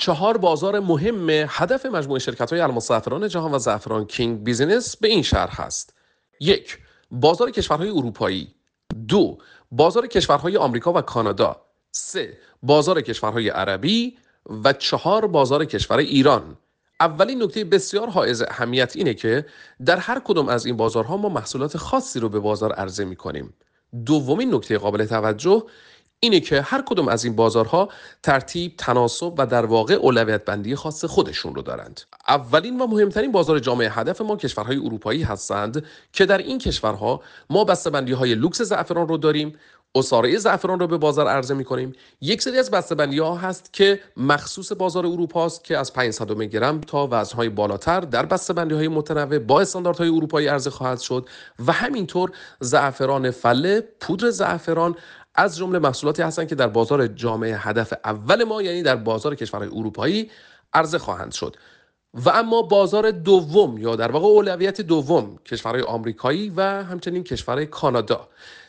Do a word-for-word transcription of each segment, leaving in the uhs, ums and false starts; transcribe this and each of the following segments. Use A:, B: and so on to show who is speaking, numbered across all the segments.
A: چهار بازار مهم هدف مجموعه شرکت‌های الماس زعفران جهان و زعفران کینگ بیزینس به این شرح است: یک، بازار کشورهای اروپایی. دو، بازار کشورهای آمریکا و کانادا. سه، بازار کشورهای عربی. و چهار، بازار کشور ایران. اولین نکته بسیار حائز اهمیت اینه که در هر کدام از این بازارها ما محصولات خاصی رو به بازار عرضه می‌کنیم. دومین نکته قابل توجه اینه که هر کدام از این بازارها ترتیب، تناسب و در واقع اولویت بندی خاص خودشون رو دارند. اولین و مهمترین بازار جامعه هدف ما کشورهای اروپایی هستند که در این کشورها ما بسته‌بندی‌های لوکس زعفران رو داریم، عصاره زعفران رو به بازار عرضه می‌کنیم. یک سری از بسته‌بندی‌ها هست که مخصوص بازار اروپا است که از پانصد میلی گرم تا وزن‌های بالاتر در بسته‌بندی‌های متنوع با استانداردهای اروپایی عرضه خواهد شد و همینطور زعفران فله، پودر زعفران از جمله محصولاتی هستند که در بازار جامعه هدف اول ما یعنی در بازار کشورهای اروپایی عرضه خواهند شد. و اما بازار دوم یا در واقع اولویت دوم کشورهای آمریکایی و همچنین کشورهای کانادا.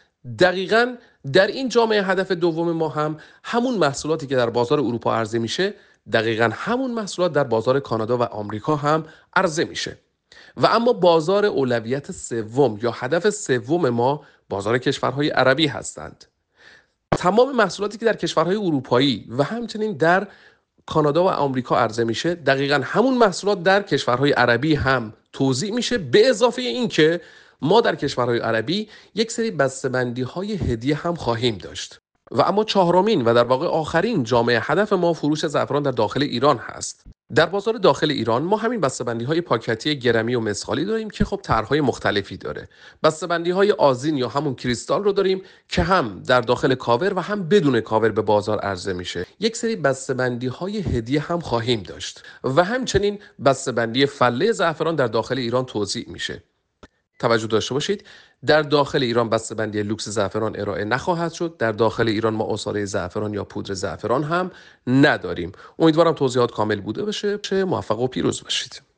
A: دقیقاً در این جامعه هدف دوم ما هم همون محصولاتی که در بازار اروپا عرضه میشه دقیقاً همون محصولات در بازار کانادا و آمریکا هم عرضه میشه. و اما بازار اولویت سوم یا هدف سوم ما بازار کشورهای عربی هستند. تمام محصولاتی که در کشورهای اروپایی و همچنین در کانادا و آمریکا عرضه میشه دقیقاً همون محصولات در کشورهای عربی هم توزیع میشه، به اضافه این که ما در کشورهای عربی یک سری بسته‌بندی‌های هدیه هم خواهیم داشت. و اما چهارمین و در واقع آخرین جامعه هدف ما فروش زعفران در داخل ایران هست. در بازار داخل ایران ما همین بسته‌بندی‌های پاکتی گرمی و مسخالی داریم که خب طرح‌های مختلفی داره. بسته‌بندی‌های آذین یا همون کریستال رو داریم که هم در داخل کاور و هم بدون کاور به بازار عرضه میشه. یک سری بسته‌بندی‌های هدیه هم خواهیم داشت و همچنین بسته‌بندی فله زعفران در داخل ایران توزیع میشه. توجه داشته باشید در داخل ایران بسته‌بندی لوکس زعفران ارائه نخواهد شد. در داخل ایران ما عصاره زعفران یا پودر زعفران هم نداریم. امیدوارم توضیحات کامل بوده باشه. موفق و پیروز باشید.